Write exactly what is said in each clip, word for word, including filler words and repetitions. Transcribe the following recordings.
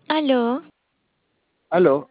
Aló, Aló,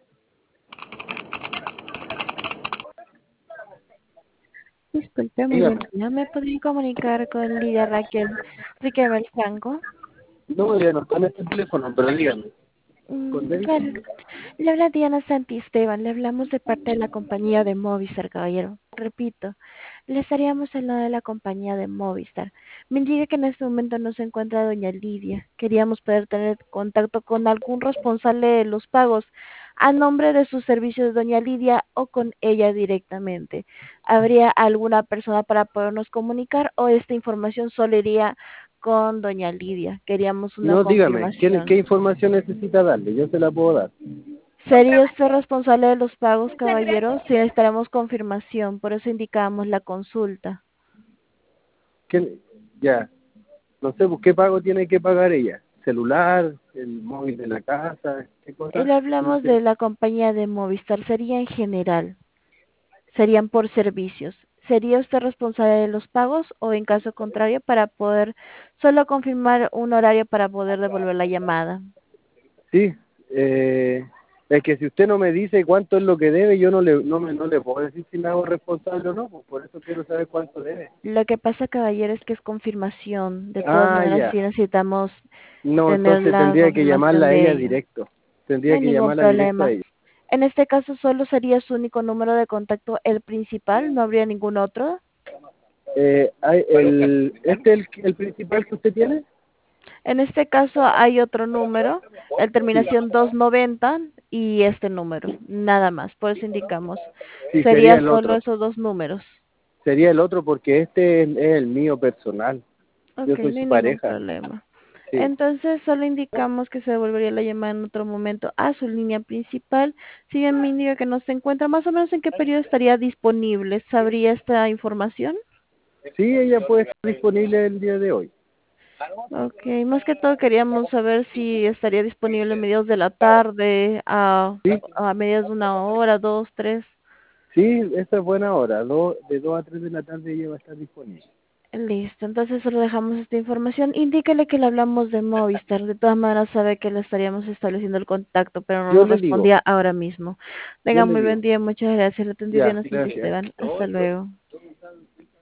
disculpe, muy buen dígame. día. ¿Me podría comunicar con Lidia Raquel Riquelme Franco? No, ya no está en este teléfono, pero dígame. ¿Con Mm, David? claro. Le habla Diana Santisteban. Le hablamos de parte de la compañía de Movistar, caballero. Repito, le estaríamos hablando de la compañía de Movistar. Me indica que en este momento no se encuentra doña Lidia. Queríamos poder tener contacto con algún responsable de los pagos a nombre de sus servicios, doña Lidia, o con ella directamente. ¿Habría alguna persona para podernos comunicar o esta información solo iría con doña Lidia? Queríamos una No, dígame, ¿qué, qué confirmación. información necesita darle? Yo se la puedo dar. ¿Sería usted responsable de los pagos, caballero? Sí, necesitaremos confirmación, por eso indicamos la consulta. ¿Qué, ya, no sé, pues, ¿qué pago tiene que pagar ella? ¿Celular? ¿El móvil de la casa? ¿Qué Y cosa? le No hablamos sé. de la compañía de Movistar, sería en general, serían por servicios. ¿Sería usted responsable de los pagos o en caso contrario para poder solo confirmar un horario para poder devolver la llamada? Sí, eh, es que si usted no me dice cuánto es lo que debe, yo no le, no me, no le puedo decir si me hago responsable o no, pues por eso quiero saber cuánto debe. Lo que pasa, caballero, es que es confirmación. De todas Ah, maneras, sí ya. necesitamos No, tener entonces la tendría que llamarla confirmación a de ella ella. directo. No Tendría hay que ningún llamarla directo a problema. ella. En este caso solo sería su único número de contacto el principal, no habría ningún otro. Eh, hay el, ¿Este es el, el principal que usted tiene? En este caso hay otro número, la Sí, terminación doscientos noventa y este número, nada más, por eso indicamos. sí, sería Sería el solo otro. esos dos números. Sería el otro porque este es, es el mío personal. Yo Ok, soy no hay su ningún pareja. problema. Sí, Entonces solo indicamos que se devolvería la llamada en otro momento a su línea principal. Si bien me indica que no se encuentra, más o menos en qué periodo estaría disponible, ¿sabría esta información? sí, ella puede estar disponible el día de hoy. Ok, más que todo queríamos saber si estaría disponible a mediados de la tarde, a, Sí, a mediados de una hora, dos, tres. sí, esa es buena hora. Do- de dos a tres de la tarde ella va a estar disponible. Listo, entonces solo dejamos esta información. Indíquele que le hablamos de Movistar. De todas maneras sabe que le estaríamos estableciendo el contacto, pero no Yo nos le digo, respondía ahora mismo. yo Tenga le muy buen digo. día, muchas gracias. Le atendió Ya, Diana gracias. Santisteban. Hasta luego.